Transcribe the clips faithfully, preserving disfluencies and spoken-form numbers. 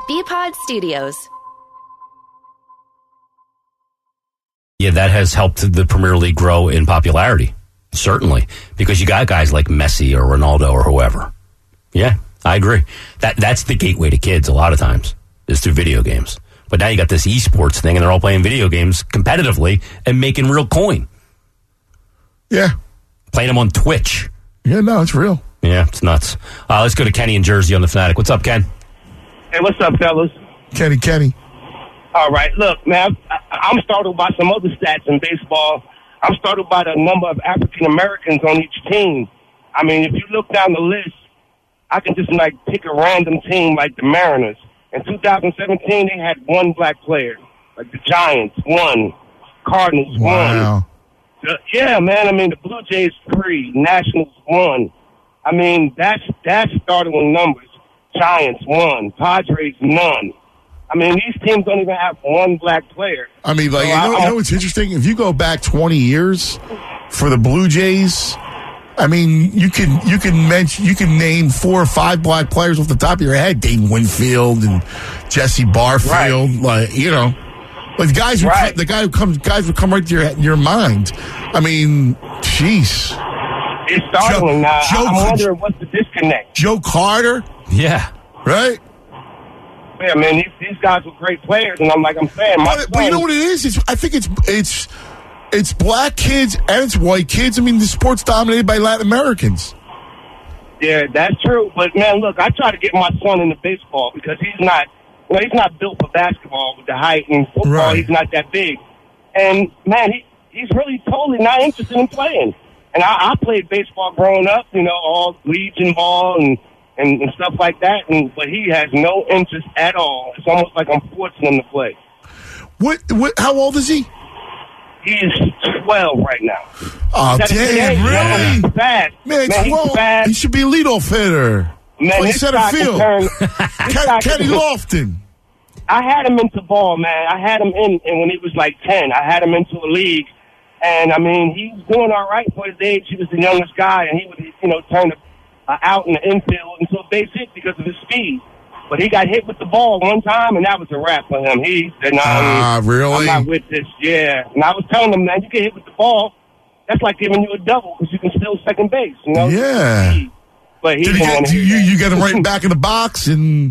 B-Pod Studios. Yeah, that has helped the Premier League grow in popularity, certainly, because you got guys like Messi or Ronaldo or whoever. Yeah, I agree. That That's the gateway to kids a lot of times, is through video games. But now you got this esports thing, and they're all playing video games competitively and making real coin. Yeah. Playing them on Twitch. Yeah, no, it's real. Yeah, it's nuts. Uh, let's go to Kenny in Jersey on the Fanatic. What's up, Ken? Hey, what's up, fellas? Kenny, Kenny. All right, look, man, I, I'm startled by some other stats in baseball. I'm startled by the number of African Americans on each team. I mean, if you look down the list, I can just, like, pick a random team like the Mariners. In two thousand seventeen, they had one black player. Like the Giants, one. Cardinals, wow. one. The, yeah, man, I mean, the Blue Jays, three. Nationals, one. I mean, that's, that's startling numbers. Giants, one. Padres, none. I mean, these teams don't even have one black player. I mean, like, so you, know, I, you know what's interesting? If you go back twenty years for the Blue Jays, I mean, you can you can mention you can name four or five black players off the top of your head. Dave Winfield and Jesse Barfield, right. like you know, like the guys who right. the guy who comes guys would come right to your your mind. I mean, jeez. It's startling now. Joe, I'm wondering what's the disconnect. Joe Carter, yeah, right. Yeah, man, these, these guys were great players, and I'm like, I'm saying, my But, but you know what it is? It's, I think it's it's it's black kids and it's white kids. I mean, the sport's dominated by Latin Americans. Yeah, that's true. But man, look, I try to get my son into baseball because he's not, you know, he's not built for basketball with the height, and football, Right. he's not that big. And man, he he's really totally not interested in playing. And I, I played baseball growing up, you know, all Legion ball and. And, and stuff like that, and but he has no interest at all. It's almost like I'm forcing him to play. What? What? How old is he? He's twelve right now. Oh, He's damn, really? really? He's fast. Man, Man, twelve. he's fast. He should be a leadoff hitter. Man, Play this center guy can field. turn- this Ken, guy Kenny can- Lofton. I had him into ball, man. I had him in, and when he was like ten, I had him into a league. And, I mean, he's doing all right for his age. He was the youngest guy, and he would, you know, turn the Uh, out in the infield into a base hit because of his speed. But he got hit with the ball one time, and that was a wrap for him. He said, nah, Ah, really? I'm not with this. Yeah. And I was telling him, man, you get hit with the ball, that's like giving you a double because you can steal second base, you know? Yeah. But he Did he didn't get, want to you, you got him right back in the box, and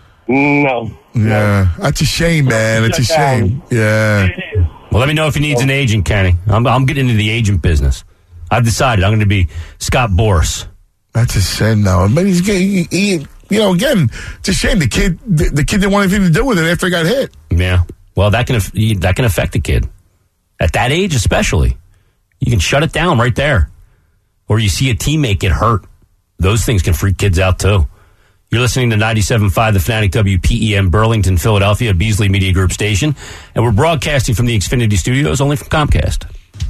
No. yeah, that's a shame, man. It's a Shut down. shame. Yeah. It is. Well, let me know if he needs an agent, Kenny. I'm, I'm getting into the agent business. I've decided I'm going to be Scott Boras. That's a sin, though. But he's he, he, you know, again, it's a shame the kid, the, the kid didn't want anything to do with it after he got hit. Yeah. Well, that can aff- that can affect the kid at that age, especially. You can shut it down right there, or you see a teammate get hurt. Those things can freak kids out too. You're listening to ninety-seven point five The Fanatic, W P E M, Burlington, Philadelphia, Beasley Media Group station, and we're broadcasting from the Xfinity Studios, only from Comcast.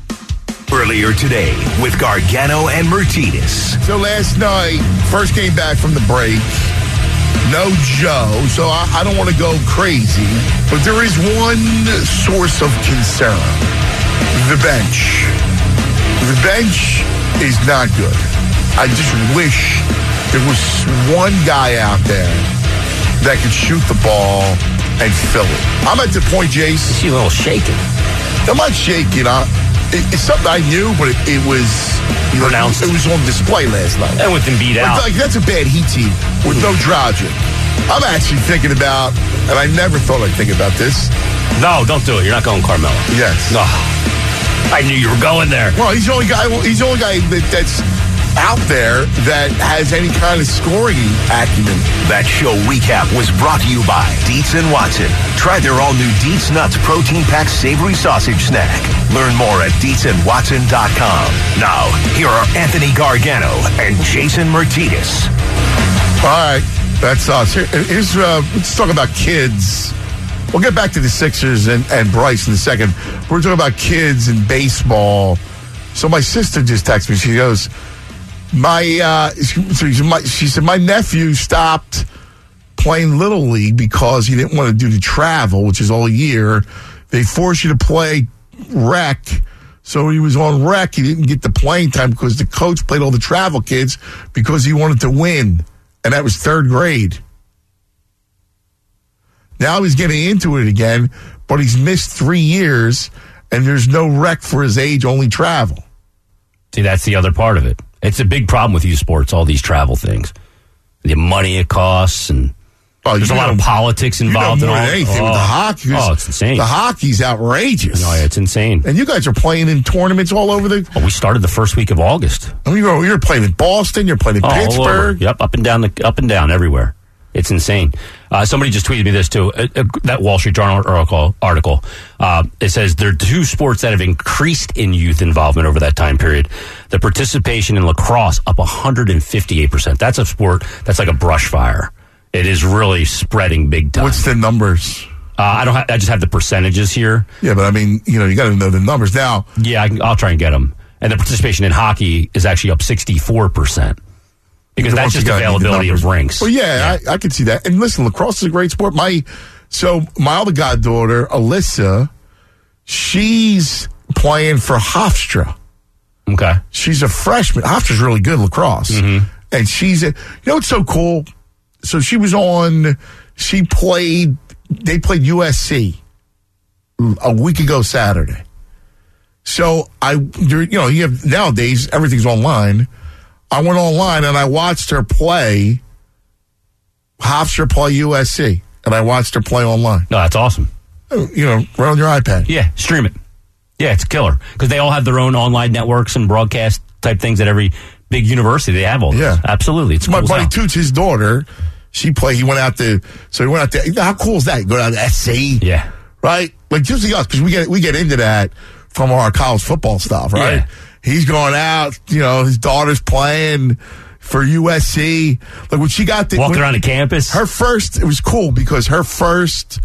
Earlier today with Gargano and Mercedes. So last night, first came back from the break. No Joe, so I, I don't want to go crazy, but there is one source of concern. The bench. The bench is not good. I just wish there was one guy out there that could shoot the ball and fill it. I'm at the point, Jace. See a little shaking. I'm not shaking. I, it, it's something I knew, but it, it was you know, Pronounced. It was on display last night. And with them beat out. Like, that's a bad Heat team with no Dragic. I'm actually thinking about, and I never thought I'd think about this. No, don't do it. You're not going Carmelo. Yes. No. I knew you were going there. Well, he's the only guy. He's the only guy that, that's out there that has any kind of scoring acumen. That show recap was brought to you by Dietz and Watson. Try their all-new Dietz Nuts protein-packed savory sausage snack. Learn more at dietz and watson dot com. Now, here are Anthony Gargano and Jason Mercedes. All right, that's us. Here, here's uh, let's talk about kids. We'll get back to the Sixers and, and Bryce in a second. We're talking about kids and baseball. So my sister just texted me. She goes, My, uh, so my, she said, my nephew stopped playing Little League because he didn't want to do the travel, which is all year. They force you to play rec. So he was on rec. He didn't get the playing time because the coach played all the travel kids because he wanted to win. And that was third grade. Now he's getting into it again, but he's missed three years, and there's no rec for his age, only travel. See, that's the other part of it. It's a big problem with youth sports, all these travel things. The money it costs, and oh, there's a lot know, of politics involved you know more in all. than anything oh, with the hockey. Oh, it's insane. The hockey's outrageous. No, it's insane. And you guys are playing in tournaments all over the... Well, we started the first week of August. I mean, you're, you're playing in Boston, you're playing in oh, Pittsburgh. Yep, up and down, the, up and down, everywhere. It's insane. Uh, somebody just tweeted me this too. Uh, uh, that Wall Street Journal article. article uh, it says there are two sports that have increased in youth involvement over that time period. The participation in lacrosse up one hundred fifty-eight percent. That's a sport that's like a brush fire. It is really spreading big time. What's the numbers? Uh, I don't. Ha- I just have the percentages here. Yeah, but I mean, you know, you got to know the numbers now. Yeah, I can, I'll try and get them. And the participation in hockey is actually up sixty-four percent. Because that's just availability of rinks. Well, yeah, yeah. I, I can see that. And listen, lacrosse is a great sport. My so my other goddaughter, Alyssa, she's playing for Hofstra. Okay, she's a freshman. Hofstra's really good lacrosse, mm-hmm. and she's a, you know what's so cool? So she was on. She played. They played U S C a week ago Saturday. So I, you know, you have nowadays everything's online. I went online and I watched her play Hofstra play U S C, and I watched her play online. No, that's awesome. You know, right on your iPad. Yeah, stream it. Yeah, it's killer because they all have their own online networks and broadcast type things at every big university. They have all those. Yeah, absolutely. It's my cool buddy sound. Toots, his daughter. She played. He went out to. So he went out there. You know, how cool is that? You go down to S C. Yeah. Right. Like just us because we get we get into that from our college football stuff. Right. Yeah. He's going out, you know, his daughter's playing for U S C. Like when she got the walking when, around the campus. Her first, it was cool because her first,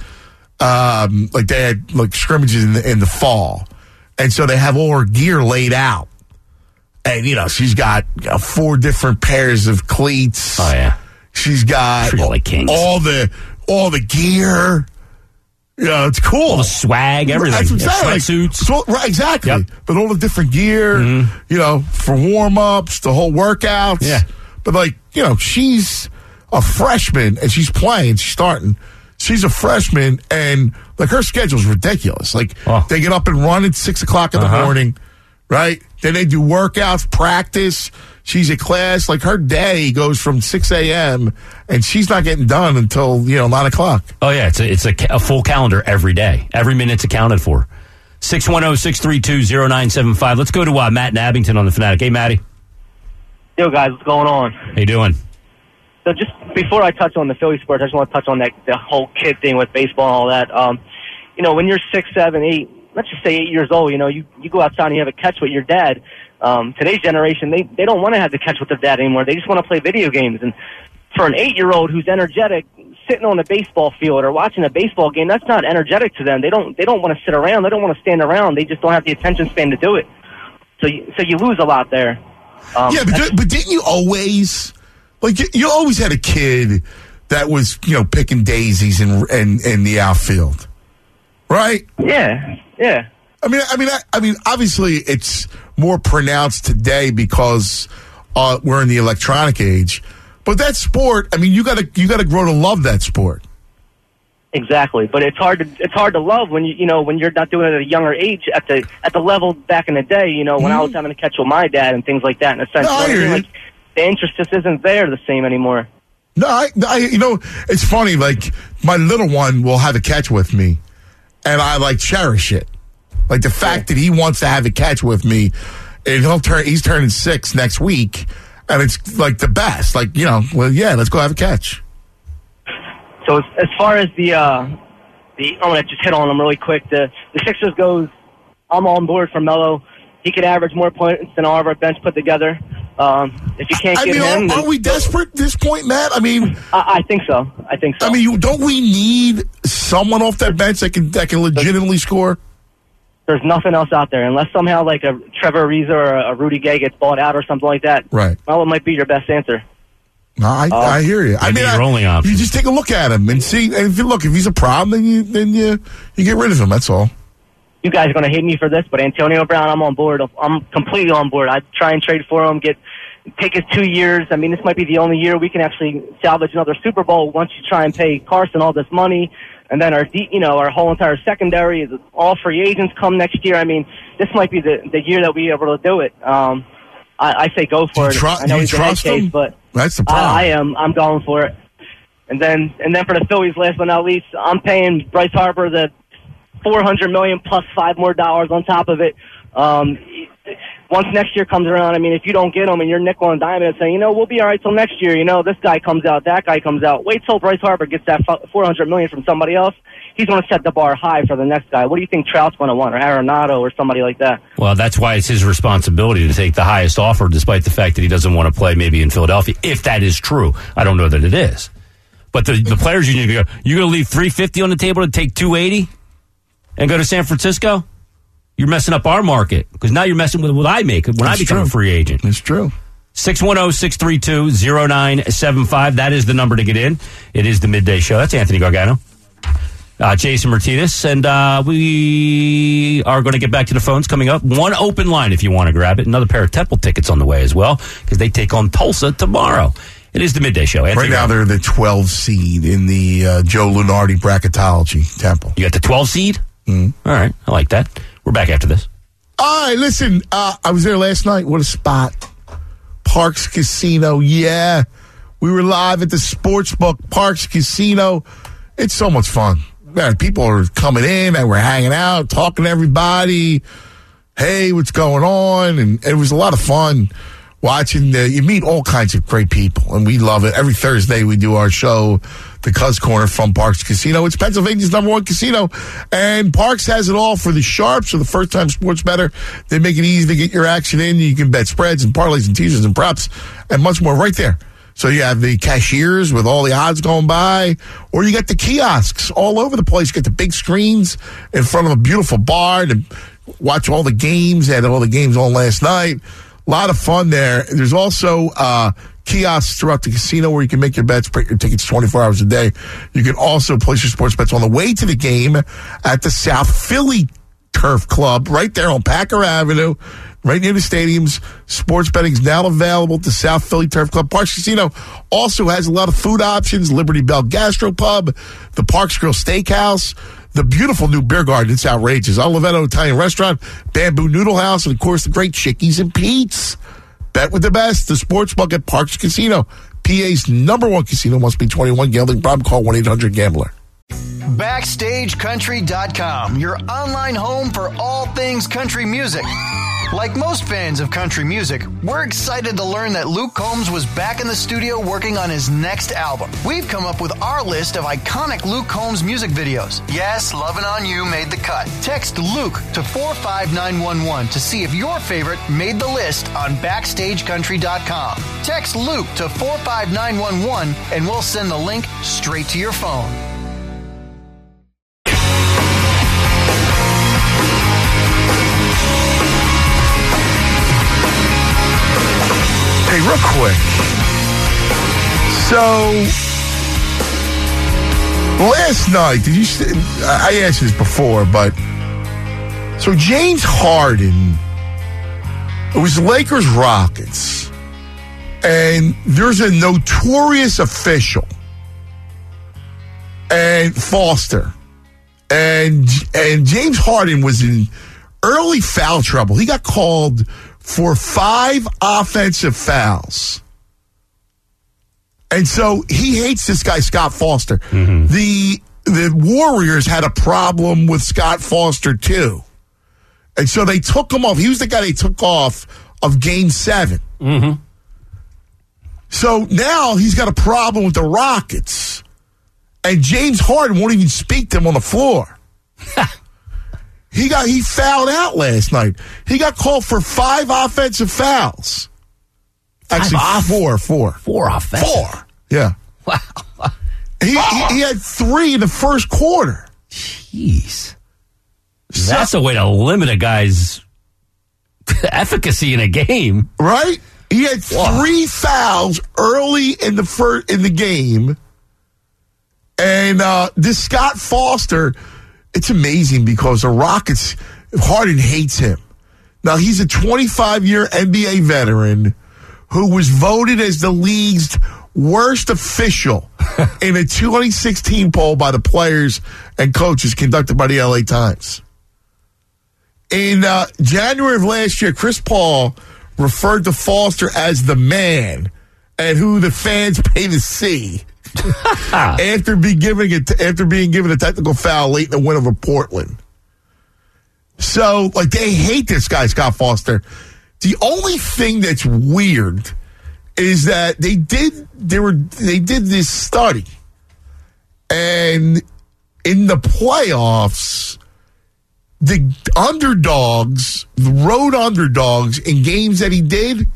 um, like they had like scrimmages in the, in the fall, and so they have all her gear laid out, and you know she's got you know, four different pairs of cleats. Oh yeah, she's got all, like kings. all the all the gear. Yeah, it's cool. All the swag, everything. That's exactly. Yeah, sweatsuits. Like, right, exactly. Yep. But all the different gear, mm-hmm. you know, for warm-ups, the whole workouts. Yeah. But, like, you know, she's a freshman, and she's playing, she's starting. She's a freshman, and, like, her schedule's ridiculous. Like, oh. they get up and run at six o'clock in uh-huh. the morning, right? Then they do workouts, practice. She's at class. Like, her day goes from six a.m., and she's not getting done until, you know, nine o'clock. Oh, yeah. It's a, it's a, a full calendar every day. Every minute's accounted for. six one zero, six three two, zero nine seven five. Let's go to uh, Matt in Abington on the Fanatic. Hey, Matty. Yo, guys. What's going on? How you doing? So just before I touch on the Philly sports, I just want to touch on that the whole kid thing with baseball and all that. Um, you know, when you're six, seven, eight, let's just say eight years old, you know, you, you go outside and you have a catch with your dad. Um, today's generation, they, they don't want to have to catch with their dad anymore. They just want to play video games. And for an eight-year-old who's energetic, sitting on a baseball field or watching a baseball game, that's not energetic to them. They don't they don't want to sit around. They don't want to stand around. They just don't have the attention span to do it. So you, so you lose a lot there. Um, yeah, but, but didn't you always, like, you, you always had a kid that was, you know, picking daisies in, in, in the outfield, right? Yeah, yeah. I mean, I mean, I, I mean, obviously it's more pronounced today because uh, we're in the electronic age. But that sport, I mean, you gotta you gotta grow to love that sport. Exactly, but it's hard to it's hard to love when you you know when you're not doing it at a younger age at the at the level back in the day. You know, when mm-hmm. I was having to catch with my dad and things like that. In a sense, no, I hear like, the interest just isn't there the same anymore. No, I, I you know it's funny. Like my little one will have a catch with me, and I like cherish it. Like the fact yeah. that he wants to have a catch with me, and he'll turn. He's turning six next week, and it's like the best. Like you know, well, yeah, let's go have a catch. So as, as far as the uh, the, I'm gonna just hit on them really quick. The the Sixers goes. I'm on board for Melo. He could average more points than all of our bench put together. Um, if you can't I get mean, him, are, are we desperate at this point, Matt? I mean, I, I think so. I think so. I mean, you, don't we need someone off that bench that can that can legitimately score? There's nothing else out there unless somehow like a Trevor Ariza or a Rudy Gay gets bought out or something like that. Right. Well, it might be your best answer. No, I, uh, I hear you. I mean, your I, only option. You just take a look at him and see. And if you look, if he's a problem, then you then you you get rid of him. That's all. You guys are going to hate me for this, but Antonio Brown, I'm on board. I'm completely on board. I'd try and trade for him, get take his two years. I mean, this might be the only year we can actually salvage another Super Bowl once you try and pay Carson all this money. And then our, de- you know, our whole entire secondary is all free agents come next year. I mean, this might be the, the year that we are able to do it. Um, I, I say go for do it. Tru- I know do he's you an trust head case, him? but That's the problem. I, I am. I'm going for it. And then, and then for the Phillies, last but not least, I'm paying Bryce Harper the four hundred million dollars plus five more dollars on top of it. Um, once next year comes around, I mean, if you don't get him and you're nickel and diamond and saying, you know, we'll be all right till next year. You know, this guy comes out, that guy comes out. Wait till Bryce Harper gets that four hundred million dollars from somebody else. He's going to set the bar high for the next guy. What do you think Trout's going to want, or Arenado, or somebody like that? Well, that's why it's his responsibility to take the highest offer, despite the fact that he doesn't want to play maybe in Philadelphia, if that is true. I don't know that it is. But the, the players union, go, you're going to leave three hundred fifty on the table to take two hundred eighty and go to San Francisco? You're messing up our market, because now you're messing with what I make when That's I become true. a free agent. It's true. six one zero, six three two, zero nine seven five. That is the number to get in. It is the Midday Show. That's Anthony Gargano. Uh, Jason Martinez, and uh, we are going to get back to the phones coming up. One open line if you want to grab it. Another pair of Temple tickets on the way as well, because they take on Tulsa tomorrow. It is the Midday Show. Anthony Right now, Gargano. they're the twelve seed in the uh, Joe Lunardi bracketology, Temple. You got the twelve seed? Mm. All right, I like that. We're back after this. All right, listen, uh, I was there last night. What a spot. Parks Casino, yeah. We were live at the Sportsbook Parks Casino. It's so much fun. Man, people are coming in and we're hanging out, talking to everybody. Hey, what's going on? And it was a lot of fun watching. The, you meet all kinds of great people, and we love it. Every Thursday we do our show, The Cuz Corner from Parks Casino. It's Pennsylvania's number one casino, and Parks has it all for the sharps or the first-time sports bettor. They make it easy to get your action in. You can bet spreads and parlays and teasers and props and much more right there. So you have the cashiers with all the odds going by, or you got the kiosks all over the place. You got the big screens in front of a beautiful bar to watch all the games. Had all the games on last night. A lot of fun there. There's also uh, kiosks throughout the casino where you can make your bets, print your tickets twenty-four hours a day. You can also place your sports bets on the way to the game at the South Philly Turf Club right there on Packer Avenue, right near the stadiums. Sports betting is now available at the South Philly Turf Club. Parks Casino also has a lot of food options. Liberty Bell Gastropub, the Parks Grill Steakhouse, the beautiful new beer garden. It's outrageous. Oliveto Italian Restaurant, Bamboo Noodle House, and, of course, the great Chickies and Pete's. Bet with the best. The Sportsbook at Parks Casino. P A's number one casino. Must be twenty-one. Gambling problem? Call one eight hundred gambler. Backstage Country dot com, your online home for all things country music. Like most fans of country music, we're excited to learn that Luke Combs was back in the studio working on his next album. We've come up with our list of iconic Luke Combs music videos. Yes, Lovin' On You made the cut. Text Luke to four five nine one one to see if your favorite made the list on Backstage Country dot com. Text Luke to four five nine one one and we'll send the link straight to your phone. Hey, real quick. So, last night, did you? St- I asked this before, but so James Harden. It was Lakers Rockets, and there's a notorious official, and Foster, and and James Harden was in early foul trouble. He got called for five offensive fouls. And so he hates this guy, Scott Foster. Mm-hmm. The the Warriors had a problem with Scott Foster, too. And so they took him off. He was the guy they took off of Game seven. Mm-hmm. So now he's got a problem with the Rockets. And James Harden won't even speak to him on the floor. He got he fouled out last night. He got called for five offensive fouls. Actually, off- four, four, Four offensive. four. Yeah. Wow. He, he he had three in the first quarter. Jeez. That's a way to limit a guy's efficacy in a game. Right? He had Wow. three fouls early in the first in the game. And uh, this Scott Foster, it's amazing because the Rockets, Harden hates him. Now, he's a twenty-five-year N B A veteran who was voted as the league's worst official in a twenty sixteen poll by the players and coaches conducted by the L A Times. In uh, January of last year, Chris Paul referred to Foster as the man and who the fans pay to see after being given a, after being given a technical foul late in the win over Portland. So, like, they hate this guy, Scott Foster. The only thing that's weird is that they did they were they did this study, and in the playoffs, the underdogs, the road underdogs in games that he did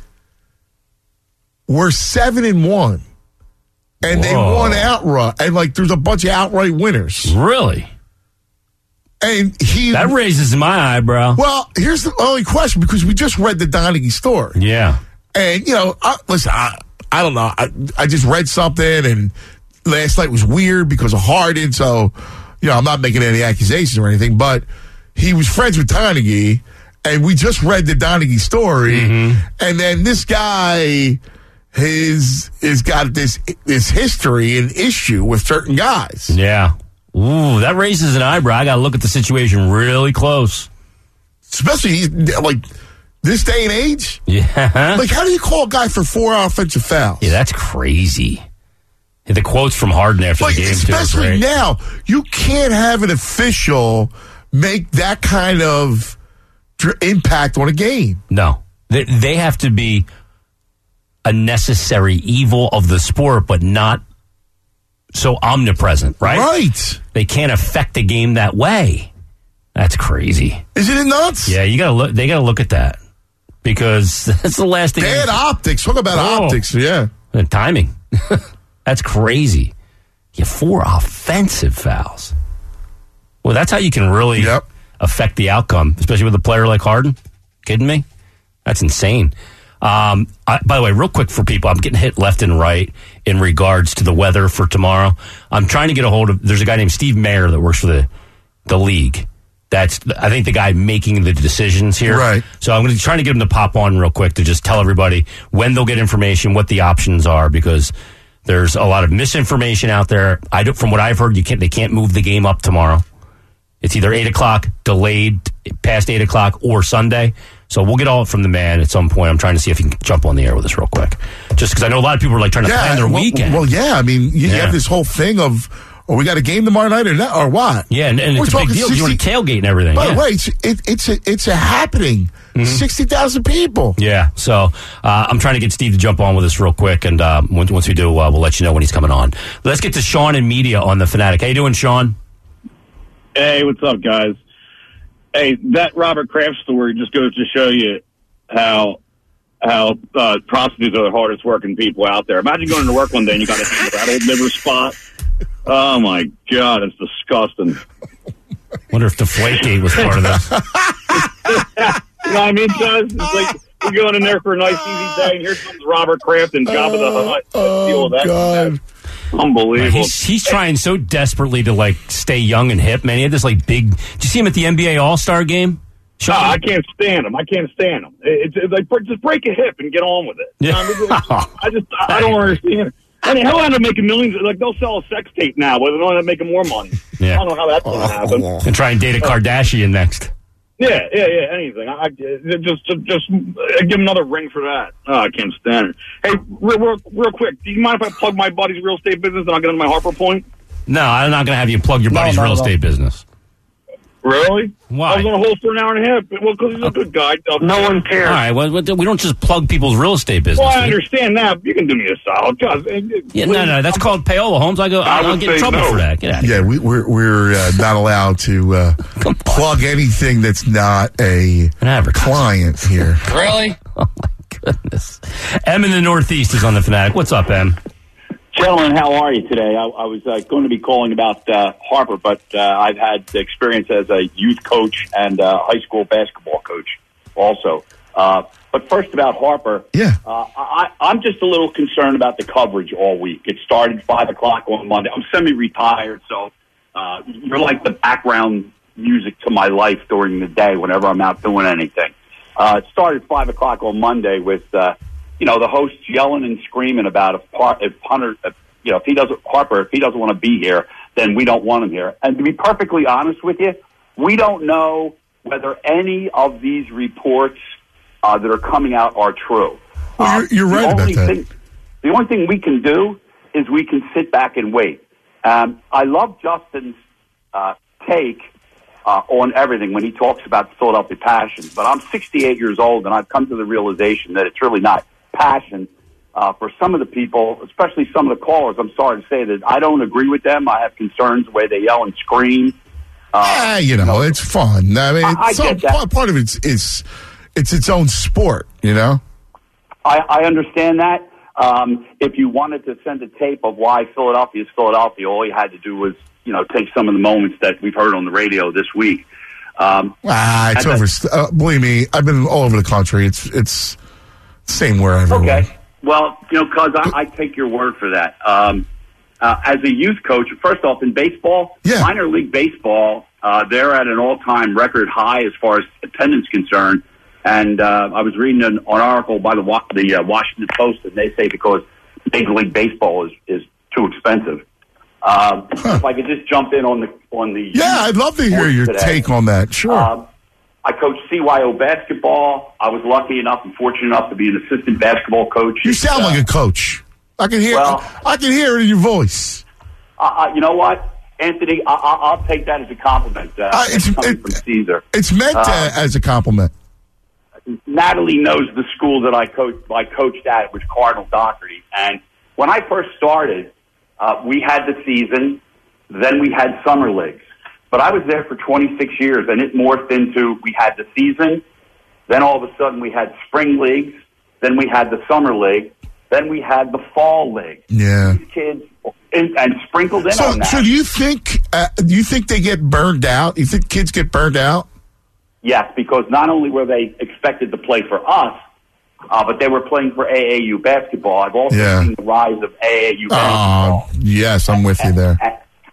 were seven and one, and Whoa. they won outright. And like, there's a bunch of outright winners. Really? And he that raises my eyebrow. Well, here's the only question, because we just read the Donaghy story. Yeah. And, you know, I, listen, I, I don't know. I, I just read something, and last night was weird because of Harden. So, you know, I'm not making any accusations or anything, but he was friends with Donaghy, and we just read the Donaghy story. Mm-hmm. And then this guy has, has got this, this history and issue with certain guys. Yeah. Ooh, that raises an eyebrow. I got to look at the situation really close. Especially, like, this day and age? Yeah. Like, how do you call a guy for four offensive fouls? Yeah, that's crazy. The quotes from Harden after like, the game, especially too. Especially now, you can't have an official make that kind of dr- impact on a game. No. They, they have to be a necessary evil of the sport, but not so omnipresent, right? Right. They can't affect the game that way. That's crazy. Isn't it nuts? Yeah, you gotta look. They gotta look at that, because that's the last thing. Bad optics. Talk about oh. optics. Yeah, the timing. That's crazy. You have four offensive fouls. Well, that's how you can really yep. affect the outcome, especially with a player like Harden. Kidding me? That's insane. Um, I, by the way, real quick for people, I'm getting hit left and right in regards to the weather for tomorrow. I'm trying to get a hold of, there's a guy named Steve Mayer that works for the, the league. That's, I think, the guy making the decisions here. Right. So I'm going to try to get him to pop on real quick to just tell everybody when they'll get information, what the options are, because there's a lot of misinformation out there. I don't, from what I've heard, you can't, they can't move the game up tomorrow. It's either eight o'clock, delayed past eight o'clock, or Sunday. So we'll get all from the man at some point. I'm trying to see if he can jump on the air with us real quick. Just because I know a lot of people are like trying to yeah, plan their well, weekend. Well, yeah. I mean, you, yeah. you have this whole thing of, oh, we got a game tomorrow night or not, or what? Yeah, and, and it's a big deal. sixty, you want to tailgate and everything. By yeah. the way, it's, it, it's, a, it's a happening. Mm-hmm. sixty thousand people. Yeah. So uh, I'm trying to get Steve to jump on with us real quick. And uh, once, once we do, uh, we'll let you know when he's coming on. Let's get to Sean in media on the Fanatic. How you doing, Sean? Hey, what's up, guys? Hey, that Robert Kraft story just goes to show you how how uh, prostitutes are the hardest working people out there. Imagine going to work one day and you got to handle that old liver spot. Oh my God, it's disgusting. Wonder if Deflategate was part of this. You know what I mean, guys? It's like you're going in there for a nice easy day, and here comes Robert Kraft and Jabba the Hutt. Oh, Deal with that. God. Unbelievable. He's, he's trying so desperately to like stay young and hip, man. He had this like big. Did you see him at the N B A All-Star game? No, I can't stand him. I can't stand him. It's, it's like just break a hip and get on with it. Yeah. I, mean, I just I, I don't understand. I mean, he'll end up making millions. Like they'll sell a sex tape now, but they'll end up making more money. Yeah. I don't know how that's going to happen. And try and date a Kardashian next. Yeah, yeah, yeah. Anything. I, I just just just give him another ring for that. Oh, I can't stand it. Hey, real, real, real quick. Do you mind if I plug my buddy's real estate business and I'll get into my Harper point? No, I'm not going to have you plug your buddy's no, no, real no. estate business. Really? Why? I was on a hold for an hour and a half. Well, because he's a good guy. No one cares. All right, well, we don't just plug people's real estate business. Well, I understand that. You can do me a solid. God, yeah, no, no, that's called payola, Holmes. I go, I I'll get in trouble no. for that. Get out of yeah, here. we, we're we're uh, not allowed to uh, plug anything that's not a client here. Really? Oh my goodness. Em in the Northeast is on the Fanatic. What's up, Em? Gentlemen, how are you today? I, I was uh, going to be calling about uh, Harper, but uh, I've had experience as a youth coach and uh, high school basketball coach also. Uh, but first about Harper, yeah, uh, I, I'm just a little concerned about the coverage all week. It started five o'clock on Monday. I'm semi-retired, so uh, you're like the background music to my life during the day whenever I'm out doing anything. Uh, it started five o'clock on Monday with uh, you know, the host's yelling and screaming about if, if Hunter, if, you know, if he doesn't, Harper, if he doesn't want to be here, then we don't want him here. And to be perfectly honest with you, we don't know whether any of these reports uh, that are coming out are true. Well, you're, you're um, right about that. Thing, the only thing we can do is we can sit back and wait. Um, I love Justin's uh, take uh, on everything when he talks about the Philadelphia passion. But I'm sixty-eight years old, and I've come to the realization that it's really not passion. Uh, for some of the people, especially some of the callers, I'm sorry to say that I don't agree with them. I have concerns the way they yell and scream. Uh, yeah, you know, you know, it's fun. I mean, I, I some, get that. Part, part of it's, it's it's its own sport, you know? I, I understand that. Um, if you wanted to send a tape of why Philadelphia is Philadelphia, all you had to do was, you know, take some of the moments that we've heard on the radio this week. Um, ah, it's over. Uh, believe me, I've been all over the country. It's it's same wherever. Okay. Well, you know, cuz I, I take your word for that. Um, uh, as a youth coach, first off, in baseball, yeah. minor league baseball, uh, they're at an all-time record high as far as attendance concerned. And uh, I was reading an, an article by the the uh, Washington Post, and they say because Major League Baseball is, is too expensive. Um, huh. If I could just jump in on the on the yeah, I'd love to hear your today. take on that. Sure. Um, I coached C Y O basketball. I was lucky enough and fortunate enough to be an assistant basketball coach. You sound uh, like a coach. I can hear. Well, I can hear it in your voice. Uh, uh, you know what, Anthony? I, I, I'll take that as a compliment. Uh, uh, it's coming it, from Caesar. It's meant uh, to, as a compliment. Natalie knows the school that I coached. I coached at, which Cardinal Doherty. And when I first started, uh, we had the season. Then we had summer leagues. But I was there for twenty-six years, and it morphed into we had the season. Then all of a sudden we had spring leagues. Then we had the summer league. Then we had the fall league. Yeah, these kids and, and sprinkled in so, on that. So do you think? Uh, do you think they get burned out? You think kids get burned out? Yes, because not only were they expected to play for us, uh, but they were playing for A A U basketball. I've also yeah. seen the rise of A A U basketball. Oh, yes, I'm with and, you there. And,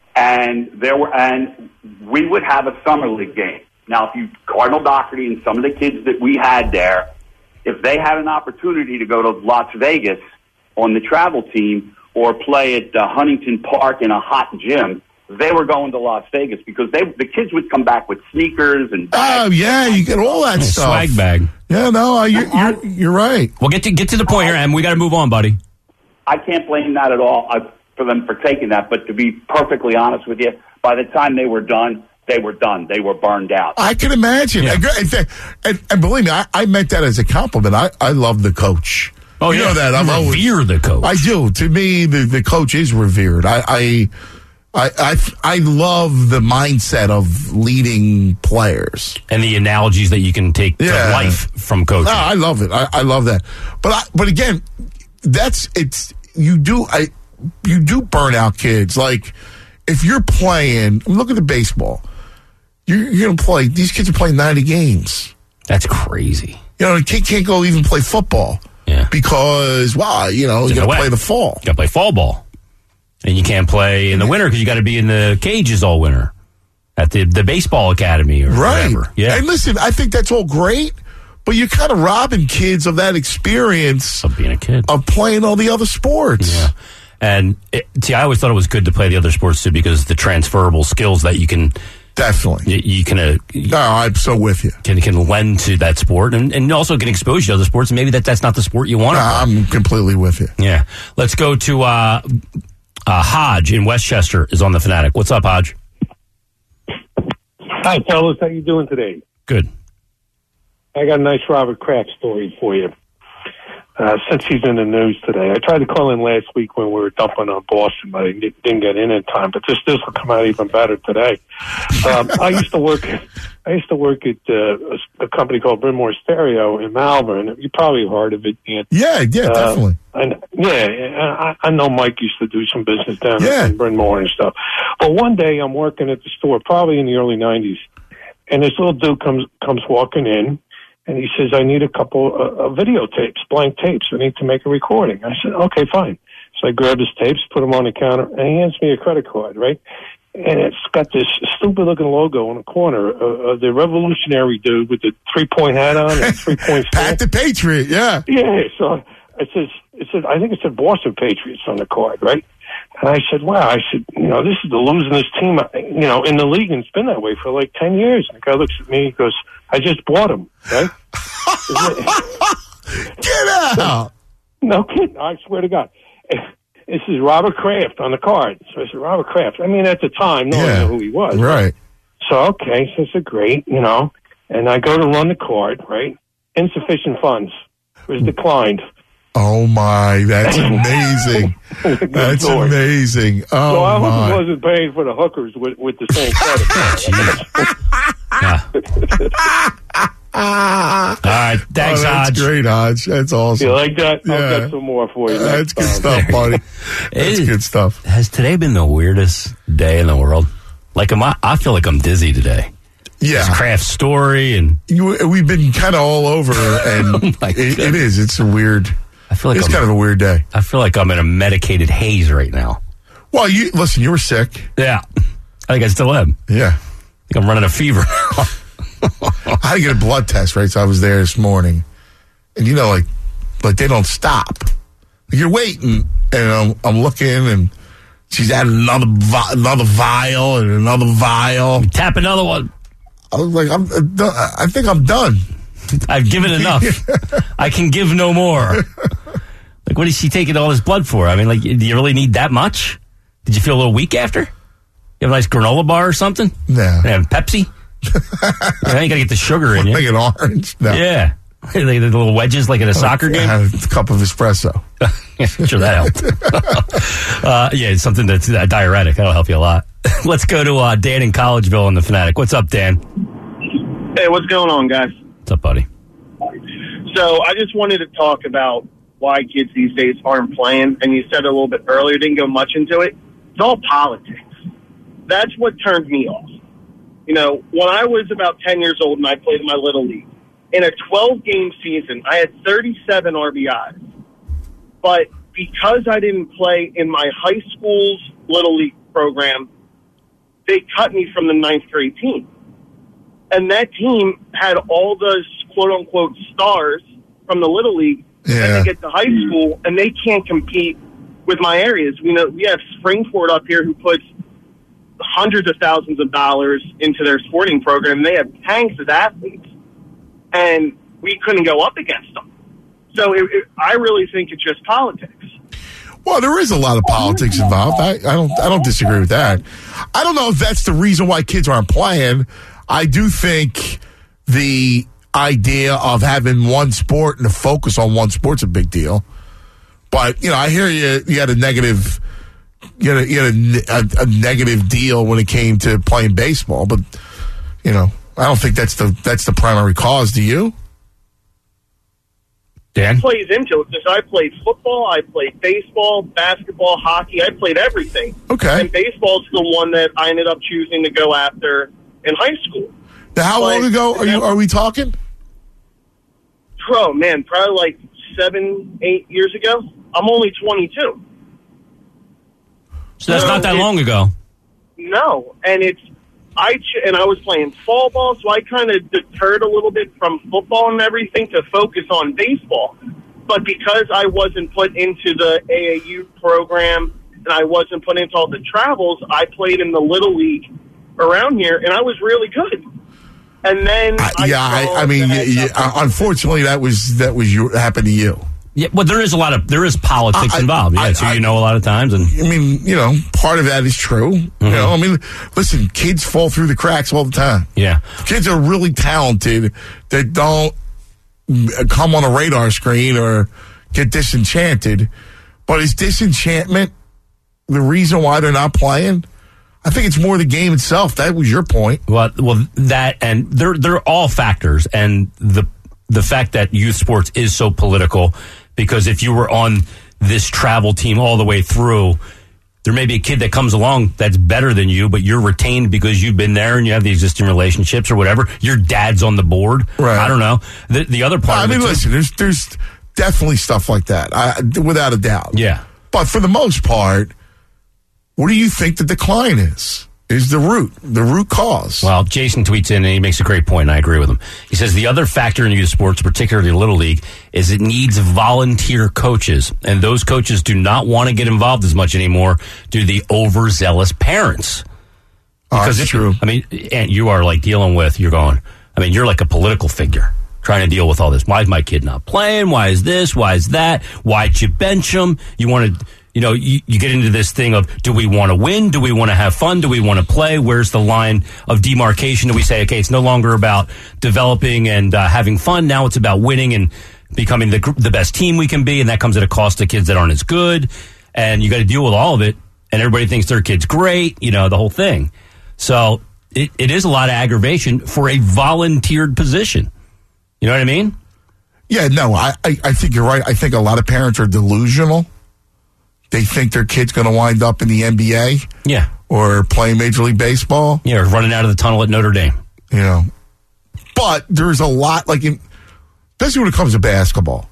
and there were, and we would have a summer league game. Now, if you Cardinal Doherty and some of the kids that we had there, if they had an opportunity to go to Las Vegas on the travel team or play at uh, Huntington Park in a hot gym, they were going to Las Vegas because they the kids would come back with sneakers and bags. Oh yeah, you get all that stuff. Swag bag. Yeah, no, you're you're, you're right. Well, get to get to the point here, and we got to move on, buddy. I can't blame that at all uh, for them for taking that. But to be perfectly honest with you, by the time they were done, they were done. They were burned out. I can imagine. Yeah. And, and, and believe me, I, I meant that as a compliment. I, I love the coach. Oh, you yeah. know that. You I'm revere always, the coach. I do. To me, the, the coach is revered. I, I I, I I love the mindset of leading players and the analogies that you can take yeah. to life from coaching. No, I love it. I, I love that. But I, but again, that's it's you do I you do burn out kids. Like if you're playing, look at the baseball. You're, you're gonna play. These kids are playing ninety games. That's crazy. You know, the kid can't go even play football. Yeah, because well, you know, you got to play the fall. You got to play fall ball. And you can't play in the winter because you got to be in the cages all winter at the the baseball academy or right. whatever. Yeah. And listen, I think that's all great, but you're kind of robbing kids of that experience of being a kid, of playing all the other sports. Yeah. And it, see, I always thought it was good to play the other sports too because the transferable skills that you can definitely you, you can. Uh, no, I'm so with you. Can can lend to that sport and, and also can expose you to other sports. And maybe that that's not the sport you want. No, I'm completely with you. Yeah. Let's go to. Uh, Uh, Hodge in Westchester is on the Fanatic. What's up, Hodge? Hi, fellas. How you doing today? Good. I got a nice Robert Kraft story for you. Uh, since he's in the news today, I tried to call in last week when we were dumping on Boston, but I didn't get in in time. But this this will come out even better today. Um, I used to work. I used to work at uh, a company called Bryn Mawr Stereo in Malvern. You probably heard of it, Ian. Yeah, yeah, uh, definitely. And yeah, I, I know Mike used to do some business down yeah. in Bryn Mawr and stuff. But one day I'm working at the store, probably in the early nineties, and this little dude comes comes walking in. And he says, I need a couple of videotapes, blank tapes. I need to make a recording. I said, okay, fine. So I grabbed his tapes, put them on the counter, and he hands me a credit card, right? And it's got this stupid-looking logo on the corner of, of the revolutionary dude with the three-point hat on and three-point Pat the Patriot, yeah. Yeah, so It says, it said, I think it said Boston Patriots on the card, right? And I said, wow, I said, you know, this is the losingest team, you know, in the league, and it's been that way for like ten years. And the guy looks at me, he goes, I just bought him, right? Get out! No kidding, I swear to God. This is Robert Kraft on the card. So I said, Robert Kraft. I mean, at the time, no Yeah. one knew who he was. Right. So, okay, so I said, great, you know. And I go to run the card, right? Insufficient funds. It was declined. Oh, my. That's amazing. That's Lord. amazing. Oh, So I my. hope he wasn't paying for the hookers with, with the same credit. Yeah. All right. Thanks, oh, that's Hodge. great, Hodge. That's awesome. You like that? I'll Yeah. get some more for you. That's next good time. stuff, buddy. That's It- good stuff. Has today been the weirdest day in the world? Like, am I, I feel like I'm dizzy today. Yeah. This Kraft story, and You, we've been kind of all over, and Oh, my it, it goodness. is. It's a weird. I feel like It's I'm, kind of a weird day. I feel like I'm in a medicated haze right now. Well, you listen. You were sick. Yeah. I think I still am. Yeah. I think I'm running a fever. I had to get a blood test, right? So I was there this morning, and you know, like, like they don't stop. Like you're waiting, and I'm, I'm looking, and she's adding another vi- another vial and another vial. Tap another one. I was like, I'm, uh, done. I think I'm done. I've given enough. I can give no more. Like, what is she taking all this blood for? I mean, like, do you really need that much? Did you feel a little weak after? You have a nice granola bar or something? No. You have Pepsi? Yeah, you gotta get the sugar in you. Like an orange. No. Yeah. Like the little wedges like at a soccer I game? had a cup of espresso. Yeah, sure, that helped. uh, yeah, it's something that's uh, diuretic. That'll help you a lot. Let's go to uh, Dan in Collegeville on the Fanatic. What's up, Dan? Hey, what's going on, guys? What's up, buddy? So I just wanted to talk about why kids these days aren't playing, and you said it a little bit earlier, didn't go much into it. It's all politics. That's what turned me off. You know, when I was about ten years old and I played in my Little League, in a twelve-game season, I had thirty-seven R B Is. But because I didn't play in my high school's Little League program, they cut me from the ninth grade team. And that team had all those quote-unquote stars from the Little League. Yeah. And they get to high school, and they can't compete with my areas. We know we have Springford up here who puts hundreds of thousands of dollars into their sporting program. They have tanks of athletes, and we couldn't go up against them. So it, it, I really think it's just politics. Well, there is a lot of politics involved. I, I don't. I don't disagree with that. I don't know if that's the reason why kids aren't playing. I do think the idea of having one sport and to focus on one sport's a big deal. But you know, I hear you. You had a negative. You had a, you had a, a, a negative deal when it came to playing baseball. But you know, I don't think that's the that's the primary cause. Do you? Dan? It plays into it because I played football, I played baseball, basketball, hockey. I played everything. Okay. And baseball's the one that I ended up choosing to go after in high school. Now, how Like, long ago are you? Are we talking? Oh, man, probably like seven, eight years ago. I'm only twenty-two. So that's No, not that it- long ago. No, and it's I ch- and I was playing fall ball, so I kind of deterred a little bit from football and everything to focus on baseball. But because I wasn't put into the A A U program and I wasn't put into all the travels, I played in the Little League around here, and I was really good. And then, I, I yeah, I, saw I mean, that- yeah, yeah, unfortunately, that was that was your, happened to you. Yeah, well, there is a lot of there is politics I- involved. Yeah, I- so I- you know a lot of times, and I mean, you know, part of that is true. Mm-hmm. You know, I mean, listen, kids fall through the cracks all the time. yeah, Kids are really talented that don't come on a radar screen or get disenchanted. But is disenchantment the reason why they're not playing? I think it's more the game itself. That was your point. well, well, that and they're they're all factors, and the the fact that youth sports is so political because if you were on this travel team all the way through, there may be a kid that comes along that's better than you, but you're retained because you've been there and you have the existing relationships or whatever. Your dad's on the board. Right. I don't know. The, the other part. I of mean, it too- listen, there's there's definitely stuff like that, I, without a doubt. Yeah. But for the most part, what do you think the decline is? is the root, the root cause. Well, Jason tweets in and he makes a great point, and I agree with him. He says the other factor in youth sports, particularly Little League, is it needs volunteer coaches, and those coaches do not want to get involved as much anymore due to the overzealous parents. Because oh, it's true. I mean, and you are like dealing with, you're going, I mean, you're like a political figure trying to deal with all this. Why is my kid not playing? Why is this? Why is that? Why'd you bench him? You want to... You know, you, you get into this thing of, do we want to win? Do we want to have fun? Do we want to play? Where's the line of demarcation? Do we say, okay, it's no longer about developing and uh, having fun. Now it's about winning and becoming the the best team we can be. And that comes at a cost to kids that aren't as good. And you got to deal with all of it. And everybody thinks their kid's great, you know, the whole thing. So it, it is a lot of aggravation for a volunteered position. You know what I mean? Yeah, no, I, I, I think you're right. I think a lot of parents are delusional. They think their kid's going to wind up in the N B A. Yeah. Or playing Major League Baseball. Yeah, or running out of the tunnel at Notre Dame. You know. But there's a lot, like, in, especially when it comes to basketball.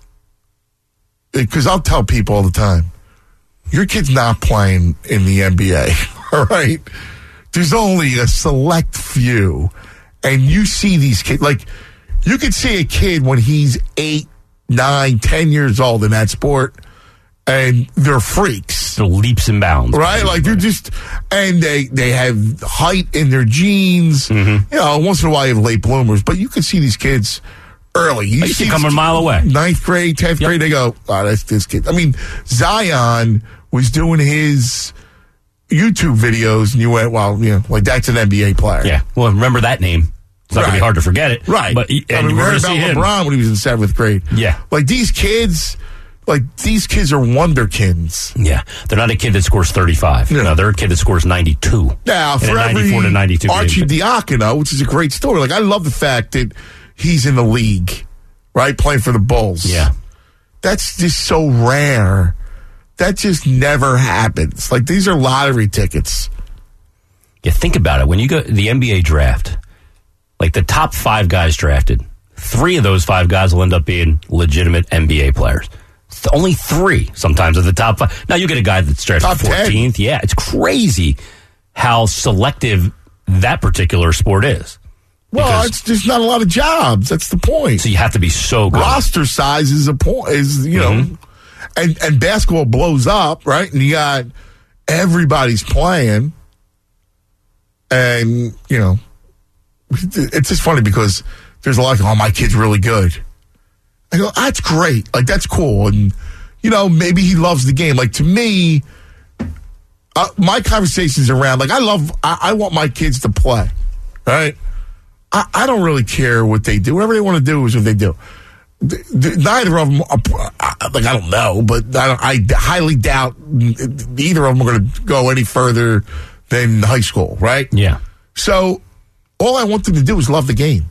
Because I'll tell people all the time, your kid's not playing in the N B A. All right? There's only a select few. And you see these kids, like, you could see a kid when he's eight, nine, ten years old in that sport. And they're freaks. They're leaps and bounds. Right? Like, they're just, and they, they have height in their genes. Mm-hmm. You know, once in a while you have late bloomers, but you can see these kids early. You, you see come a mile away. Ninth grade, tenth yep. grade, they go, oh, that's this kid. I mean, Zion was doing his YouTube videos, and you went, well, you know, like, that's an N B A player. Yeah. Well, remember that name. It's not right. going to be hard to forget it. Right. But, and I mean, we heard about LeBron him. when he was in seventh grade. Yeah. Like, these kids... Like, these kids are wonderkins. Yeah. They're not a kid that scores thirty-five. Yeah. No, they're a kid that scores ninety-two. Now, for ninety-four to ninety-two Archie Diacono, which is a great story. Like, I love the fact that he's in the league, right, playing for the Bulls. Yeah. That's just so rare. That just never happens. Like, these are lottery tickets. Yeah, think about it. When you go the N B A draft, like the top five guys drafted, three of those five guys will end up being legitimate N B A players. Only three sometimes of the top five. Now you get a guy that's drafted fourteenth. Yeah, it's crazy how selective that particular sport is. Well, it's just not a lot of jobs. That's the point. So you have to be so good. Roster size is a point. Is you mm-hmm. know, and and basketball blows up, right? And you got everybody's playing, and you know, it's just funny because there's a lot of, oh, my kid's really good. I go, that's great. Like, that's cool. And, you know, maybe he loves the game. Like, to me, uh, my conversations around, like, I love, I, I want my kids to play, right? I, I don't really care what they do. Whatever they want to do is what they do. The, the, neither of them, are, like, I don't know, but I, I highly doubt either of them are going to go any further than high school, right? Yeah. So, all I want them to do is love the game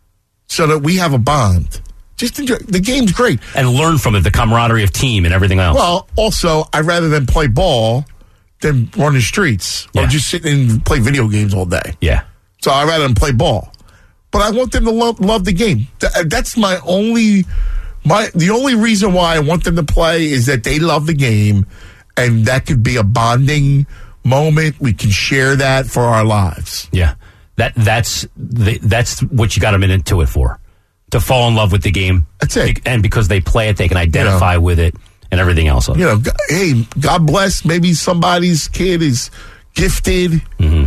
so that we have a bond. Just enjoy. The game's great. And learn from it, the camaraderie of team and everything else. Well, also, I'd rather than play ball than run the streets or yeah. just sit and play video games all day. Yeah. So I'd rather than play ball. But I want them to love, love the game. That's my only, my the only reason why I want them to play is that they love the game, and that could be a bonding moment. We can share that for our lives. Yeah. That That's the, that's what you got them into it for. To fall in love with the game. That's it. And because they play it, they can identify you know, with it and everything else. You know, hey, God bless, maybe somebody's kid is gifted. Mm-hmm.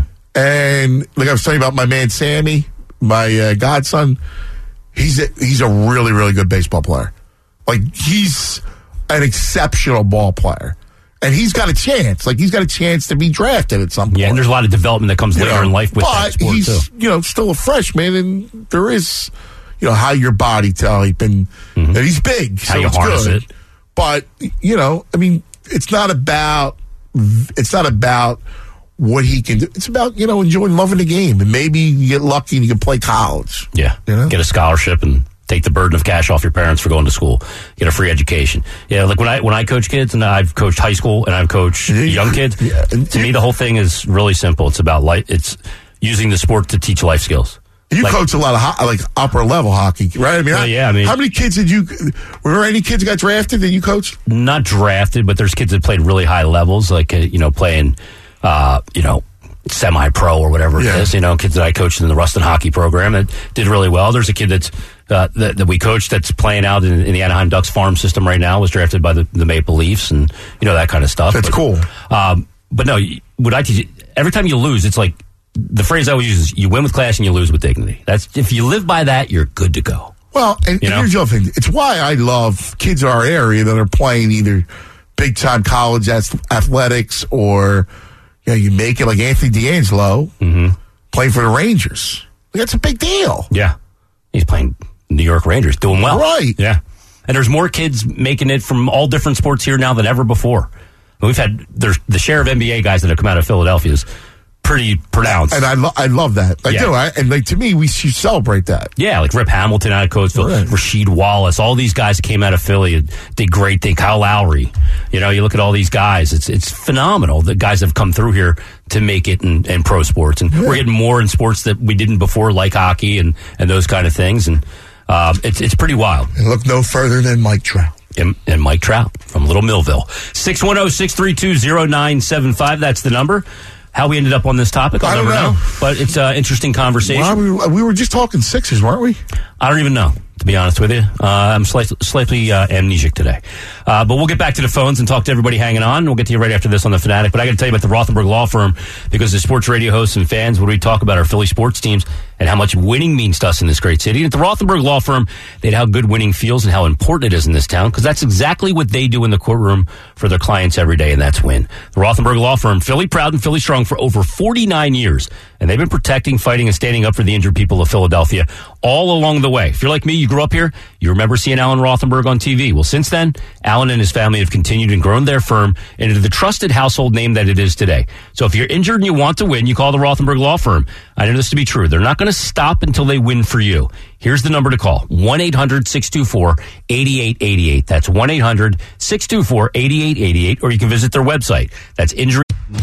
And like I was telling you about my man Sammy, my uh, godson, he's a, he's a really, really good baseball player. Like, he's an exceptional ball player. And he's got a chance. Like, he's got a chance to be drafted at some point. Yeah, and there's a lot of development that comes you later know, in life with that sport, he's, too. you know, still a freshman, and there is... You know, how your body type, and, mm-hmm. and he's big, so how you it's harness good. it. But, you know, I mean, it's not about, it's not about what he can do. It's about, you know, enjoying loving the game. And maybe you get lucky and you can play college. Yeah. You know? Get a scholarship and take the burden of cash off your parents for going to school. Get a free education. Yeah, like when I when I coach kids, and I've coached high school and I've coached yeah, young kids, yeah. to me the whole thing is really simple. It's about life. It's using the sport to teach life skills. You like, coach a lot of ho- like upper level hockey, right? I mean, well, I, yeah. I mean, how many kids did you? Were there any kids that got drafted that you coached? Not drafted, but there's kids that played really high levels, like uh, you know, playing, uh, you know, semi-pro or whatever it Yeah. is. You know, kids that I coached in the Ruston hockey program that did really well. There's a kid that's uh, that, that we coached that's playing out in, in the Anaheim Ducks farm system right now. Was drafted by the, the Maple Leafs and you know that kind of stuff. That's but, cool. Um, but no, what I teach, every time you lose, it's like the phrase I always use is you win with class and you lose with dignity. That's if you live by that, you're good to go. Well, and, You and know? here's the other thing. It's why I love kids in our area that are playing either big time college ath- athletics or you know, you make it like Anthony D'Angelo Mm-hmm. playing for the Rangers. That's a big deal. Yeah, he's playing New York Rangers, doing well. Right. Yeah, and there's more kids making it from all different sports here now than ever before. We've had there's the share of N B A guys that have come out of Philadelphia is pretty pronounced. And I, lo- I love that. I Yeah. do. I, and like to me, we should celebrate that. Yeah, like Rip Hamilton out of Coatesville, Right. Rasheed Wallace, all these guys that came out of Philly and did great things. Kyle Lowry, you know, you look at all these guys, it's it's phenomenal. The guys have come through here to make it in, in pro sports, and we're getting more in sports that we didn't before, like hockey and, and those kind of things, and um, it's it's pretty wild. And look no further than Mike Trout. And, and Mike Trout from Little Millville. six one zero, six three two, zero nine seven five, that's the number. How we ended up on this topic, I'll I don't never know. know. But it's an interesting conversation. Well, we, were- we were just talking Sixers, weren't we? I don't even know, to be honest with you. Uh, I'm slightly, slightly uh, amnesic today. Uh, but we'll get back to the phones and talk to everybody hanging on. We'll get to you right after this on The Fanatic. But I got to tell you about the Rothenberg Law Firm, because as sports radio hosts and fans, when we talk about our Philly sports teams and how much winning means to us in this great city. And at the Rothenberg Law Firm, they know how good winning feels and how important it is in this town, because that's exactly what they do in the courtroom for their clients every day, and that's win. The Rothenberg Law Firm, Philly proud and Philly strong for over forty-nine years, and they've been protecting, fighting, and standing up for the injured people of Philadelphia all along the way. If you're like me, you grew up here, you remember seeing Alan Rothenberg on T V. Well, since then, Alan and his family have continued and grown their firm into the trusted household name that it is today. So if you're injured and you want to win, you call the Rothenberg Law Firm. I know this to be true. They're not going to stop until they win for you. Here's the number to call, one eight hundred, six two four, eight eight eight eight. That's one eight hundred, six two four, eight eight eight eight, or you can visit their website. That's injury.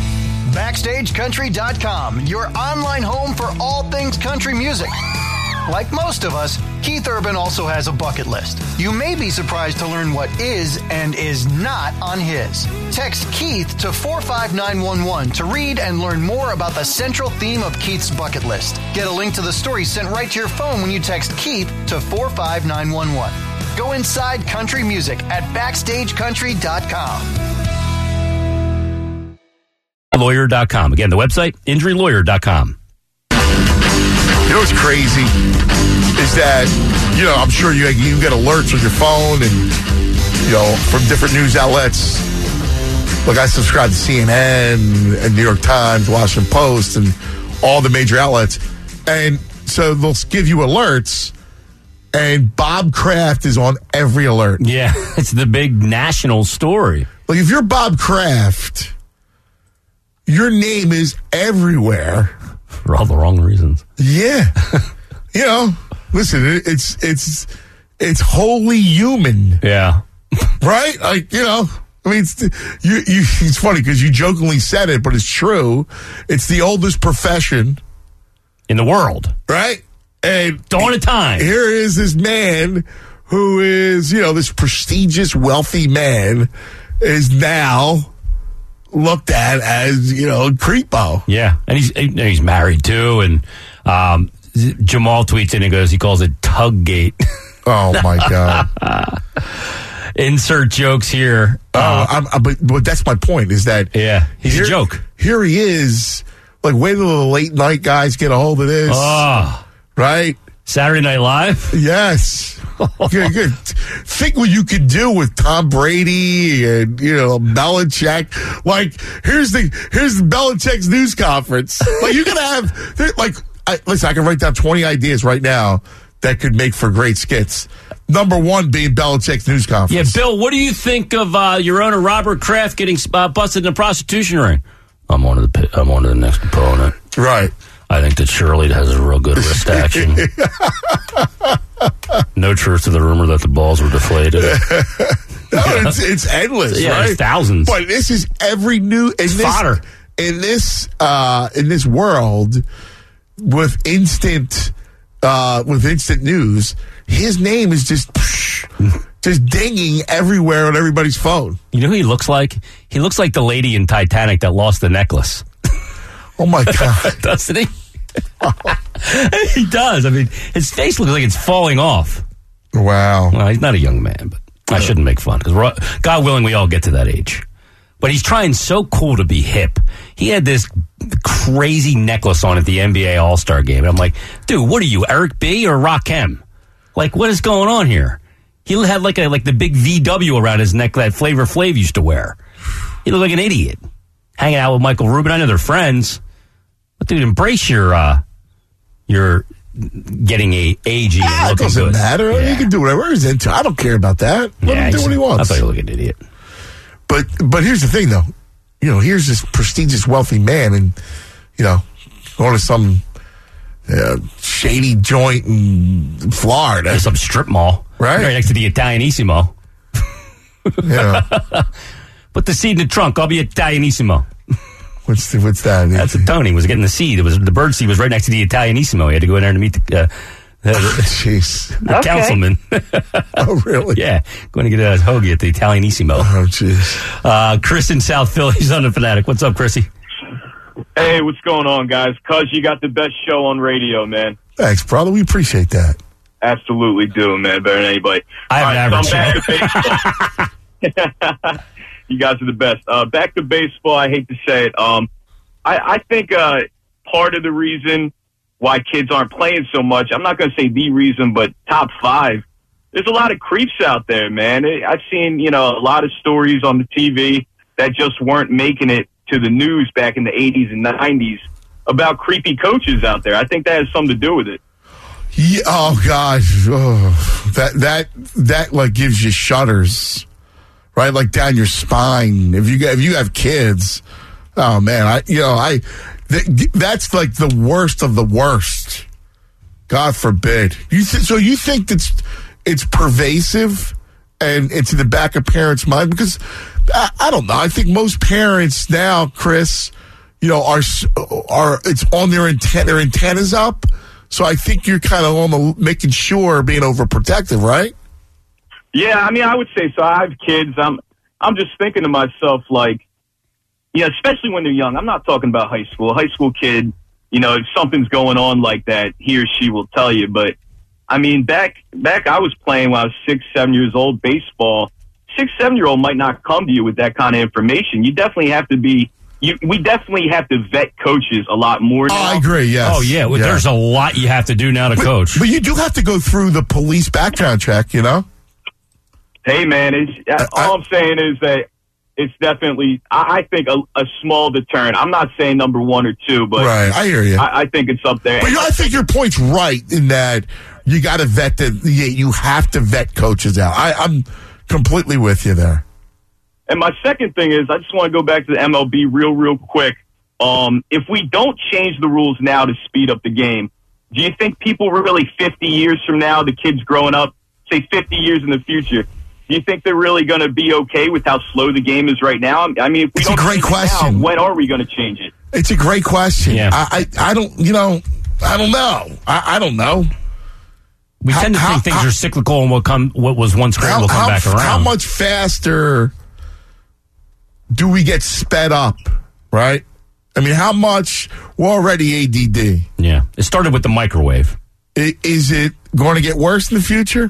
Backstage Country dot com, your online home for all things country music. Like most of us, Keith Urban also has a bucket list. You may be surprised to learn what is and is not on his. Text Keith to four five nine one one to read and learn more about the central theme of Keith's bucket list. Get a link to the story sent right to your phone when you text Keith to four five nine one one. Go inside country music at backstage country dot com. Lawyer dot com. Again, the website, injury lawyer dot com. You know what's crazy is that, you know, I'm sure you you get alerts on your phone and, you know, from different news outlets. Like I subscribe to C N N and New York Times, Washington Post, and all the major outlets. And so they'll give you alerts, and Bob Kraft is on every alert. Yeah, it's the big national story. Like if you're Bob Kraft, your name is everywhere. For all the wrong reasons. Yeah. You know, listen, it, it's it's it's wholly human, Yeah. right? Like, you know, I mean, it's, you, you, it's funny because you jokingly said it, but it's true. It's the oldest profession In the world. right? And Dawn of time. here is this man who is, you know, this prestigious, wealthy man is now looked at as, you know, creepo. Yeah. And he's and he's married too. And um, Jamal tweets in and goes, he calls it Tuggate. Oh, my God. Insert jokes here. Oh, Uh, I'm, I'm, but, but that's my point is that. yeah. He's here, a joke. Here he is. Like, wait till the late night guys get a hold of this. Oh. Right? Saturday Night Live? Yes. Good, good. Think what you could do with Tom Brady and, you know, Belichick. Like, here's the here's the Belichick's news conference. Like, you're going to have, there- like, I, listen, I can write down twenty ideas right now that could make for great skits. Number one being Belichick's news Yeah, conference. Bill, what do you think of uh, your owner, Robert Kraft, getting uh, busted in a prostitution ring? I'm on to the, pi- I'm on to the next opponent. Right. I think that Shirley has a real good wrist action. No truth to the rumor that the balls were deflated. No, it's, it's endless, Yeah, right? it's thousands. But this is every new in It's this, fodder. in this uh, in this world with instant uh, with instant news. His name is just just dinging everywhere on everybody's phone. You know who he looks like? He looks like the lady in Titanic that lost the necklace. Oh, my God. Doesn't he? He does. I mean, his face looks like it's falling off. Wow. Well, he's not a young man, but I shouldn't make fun because God willing, we all get to that age. But he's trying so cool to be hip. He had this crazy necklace on at the N B A All-Star game. And I'm like, dude, what are you, Eric B. or Rakim? Like, what is going on here? He had like a like the big V W around his neck that Flavor Flav used to wear. He looked like an idiot. Hanging out with Michael Rubin. I know they're friends. But, dude, embrace your, uh, your getting a aging and Ah, it looking doesn't good. matter. Yeah. He can do whatever he's into. I don't care about that. Let Yeah, him do he's- what he wants. I thought you looked like an idiot. But but here's the thing, though. You know, here's this prestigious, wealthy man, and you know, going to some uh, shady joint in Florida, There's some strip mall, Right. right next to the Italianissimo. Yeah. Put the seed in the trunk. I'll be Italianissimo. What's the, what's that? That's what Tony was getting the seed. It was the bird seed was right next to the Italianissimo. He had to go in there to meet the, uh, the, Jeez. the Okay. councilman. Oh, really? Yeah, going to get a hoagie at the Italianissimo. Oh, jeez. Uh, Chris in South Philly, he's on the Fanatic. What's up, Chrissy? Hey, what's going on, guys? Cuz you got the best show on radio, man. Thanks, brother. We appreciate that. Absolutely do, man. Better than anybody. I have All an right, so average. I'm back to baseball. You guys are the best. Uh, back to baseball. I hate to say it. Um, I, I think uh, part of the reason why kids aren't playing so much, I'm not going to say the reason, but top five, there's a lot of creeps out there, man. I've seen, you know, a lot of stories on the T V that just weren't making it to the news back in the eighties and nineties about creepy coaches out there. I think that has something to do with it. Yeah, oh gosh, oh, that that that like gives you shudders, right? Like down your spine. If you if you have kids, oh man, I you know I th- that's like the worst of the worst. God forbid. You th- so you think it's it's pervasive and it's in the back of parents' mind because I, I don't know. I think most parents now, Chris, you know, are are it's on their antenna, their antennas up. So I think you're kind of on the making sure, being overprotective, right? Yeah, I mean, I would say so. I have kids. I'm, I'm just thinking to myself, like, yeah, especially when they're young. I'm not talking about high school. A high school kid, you know, if something's going on like that, he or she will tell you. But I mean, back, back, I was playing when I was six, seven years old, baseball. Six, seven year old might not come to you with that kind of information. You definitely have to be. You, we definitely have to vet coaches a lot more now. Oh, I agree, yes. Oh, yeah. Well, Yeah. There's a lot you have to do now to But, coach. but you do have to go through the police background check, you know? Hey, man, it's, I- all I'm saying is that it's definitely, I, I think, a, a small deterrent. I'm not saying number one or two, but Right, I hear you. I, I think it's up there. But you know, I think your point's right in that you got to vet the, yeah, you have to vet coaches out. I, I'm completely with you there. And my second thing is, I just want to go back to the M L B real, real quick. Um, if we don't change the rules now to speed up the game, do you think people really fifty years from now, the kids growing up, say fifty years in the future, do you think they're really going to be okay with how slow the game is right now? I mean, if we It's don't a great change it question. now, when are we going to change it? It's a great question. Yeah. I, I, I don't, you know, I don't know. I, I don't know. We How- tend to how- think things how- are cyclical and will come. What was once great will come how, back around. how much faster do we get sped up, right? I mean, how much? We're already A D D. Yeah, it started with the microwave. I- Is it going to get worse in the future?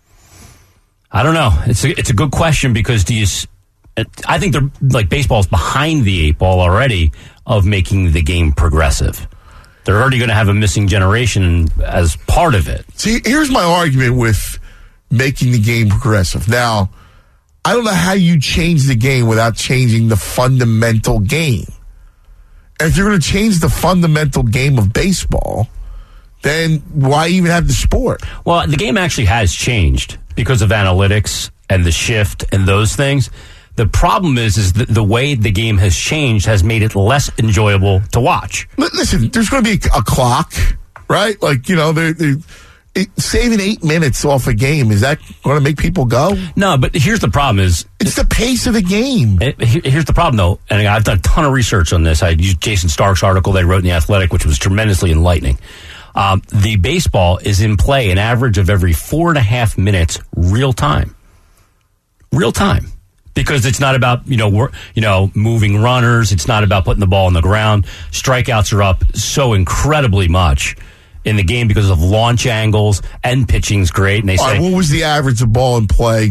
I don't know. It's a, it's a good question because do you? s- I think they're like baseball's behind the eight ball already of making the game progressive. They're already going to have a missing generation as part of it. See, here's my argument with making the game progressive. Now, I don't know how you change the game without changing the fundamental game. And if you're going to change the fundamental game of baseball, then why even have the sport? Well, the game actually has changed because of analytics and the shift and those things. The problem is, is that the way the game has changed has made it less enjoyable to watch. L- Listen, there's going to be a clock, right? Like, you know, they're, they're, it, saving eight minutes off a game, is that going to make people go? No, but here's the problem is... It's the pace of the game. It, here's the problem, though, and I've done a ton of research on this. I used Jason Stark's article they wrote in The Athletic, which was tremendously enlightening. Um, the baseball is in play an average of every four and a half minutes real time. Real time. because it's not about, you know, wor- you know, moving runners. It's not about putting the ball on the ground. Strikeouts are up so incredibly much in the game because of launch angles, and pitching's great. And they All say, right, what was the average of ball in play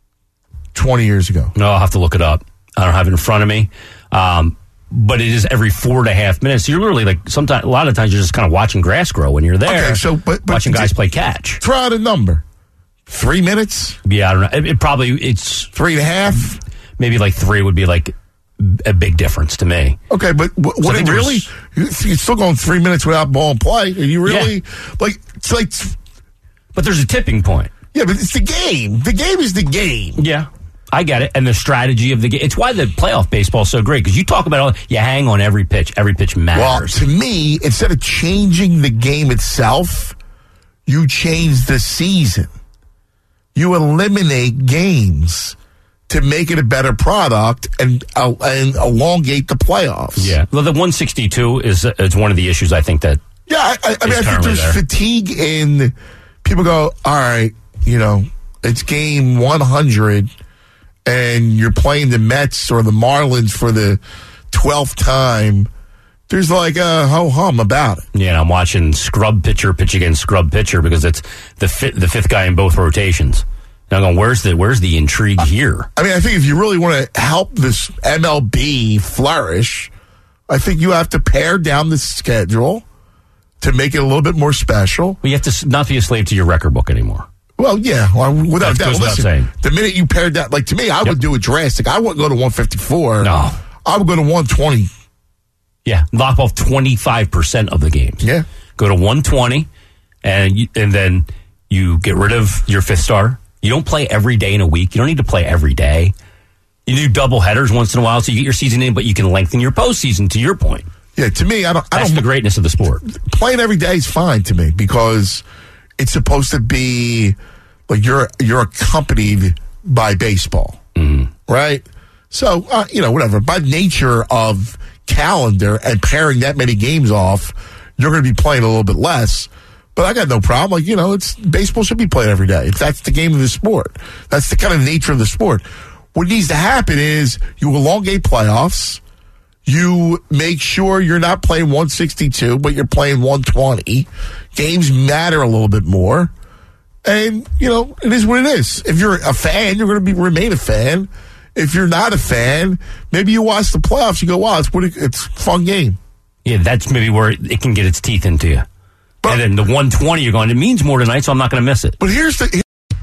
twenty years ago? No, I'll have to look it up. I don't have it in front of me. Um, but it is every four and a half minutes. So you're literally like, sometimes, a lot of times you're just kind of watching grass grow when you're there. Okay, so, but, but watching guys t- play catch. Throw out a number. Three minutes? Yeah, I don't know. It, it probably, it's. Three and a half? Maybe like three would be like a big difference to me. Okay, but what, So I what think it really? there's- You're still going three minutes without ball and play. Are you really? Yeah. Like, it's like. But there's a tipping point. Yeah, but it's the game. The game is the game. Yeah. I get it. And the strategy of the game. It's why the playoff baseball is so great, because you talk about all, you hang on every pitch. Every pitch matters. Well, to me, instead of changing the game itself, you change the season. You eliminate games to make it a better product and uh, and elongate the playoffs. Yeah. Well, the one sixty-two is is one of the issues I think that. Yeah, I, I, I mean, I think there's there. fatigue in people go, all right, you know, it's game one hundred and you're playing the Mets or the Marlins for the twelfth time. There's like a ho-hum about it. Yeah, and I'm watching scrub pitcher pitch against scrub pitcher because it's the fi- the fifth guy in both rotations. And I'm going, where's the, where's the intrigue here? I mean, I think if you really want to help this M L B flourish, I think you have to pare down the schedule to make it a little bit more special. Well, you have to not be a slave to your record book anymore. Well, yeah, well, without That doubt. goes without Listen, saying. the minute you pared that, like to me, I Yep. would do it drastic. I wouldn't go to one fifty-four. No. I would go to one twenty. Yeah, knock off twenty-five percent of the games. Yeah. Go to one twenty, and you, and then you get rid of your fifth star. You don't play every day in a week. You don't need to play every day. You do double headers once in a while so you get your season in, but you can lengthen your postseason, to your point. Yeah, to me, I don't. I That's don't the greatness of the sport. Playing every day is fine to me because it's supposed to be like you're you're accompanied by baseball, mm. right? So uh, you know, whatever. By nature of calendar and pairing that many games off, you're going to be playing a little bit less. But I got no problem. Like, you know, it's baseball should be played every day. If that's the game of the sport, that's the kind of nature of the sport. What needs to happen is you elongate playoffs. You make sure you're not playing one sixty-two, but you're playing one twenty. Games matter a little bit more. And, you know, it is what it is. If you're a fan, you're going to be remain a fan. If you're not a fan, maybe you watch the playoffs. You go, wow, it's, what a, it's a fun game. Yeah, that's maybe where it, it can get its teeth into you. But, and then the one twenty, you're going, it means more tonight, so I'm not going to miss it. But here's the...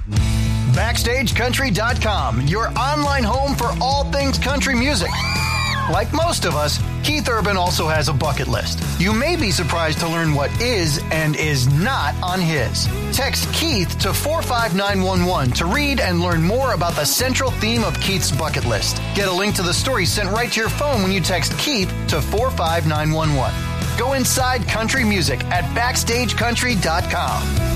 Backstage Country dot com, your online home for all things country music. Like most of us, Keith Urban also has a bucket list. You may be surprised to learn what is and is not on his. Text Keith to four five nine one one to read and learn more about the central theme of Keith's bucket list. Get a link to the story sent right to your phone when you text Keith to four five nine one one. Go inside country music at Backstage Country dot com.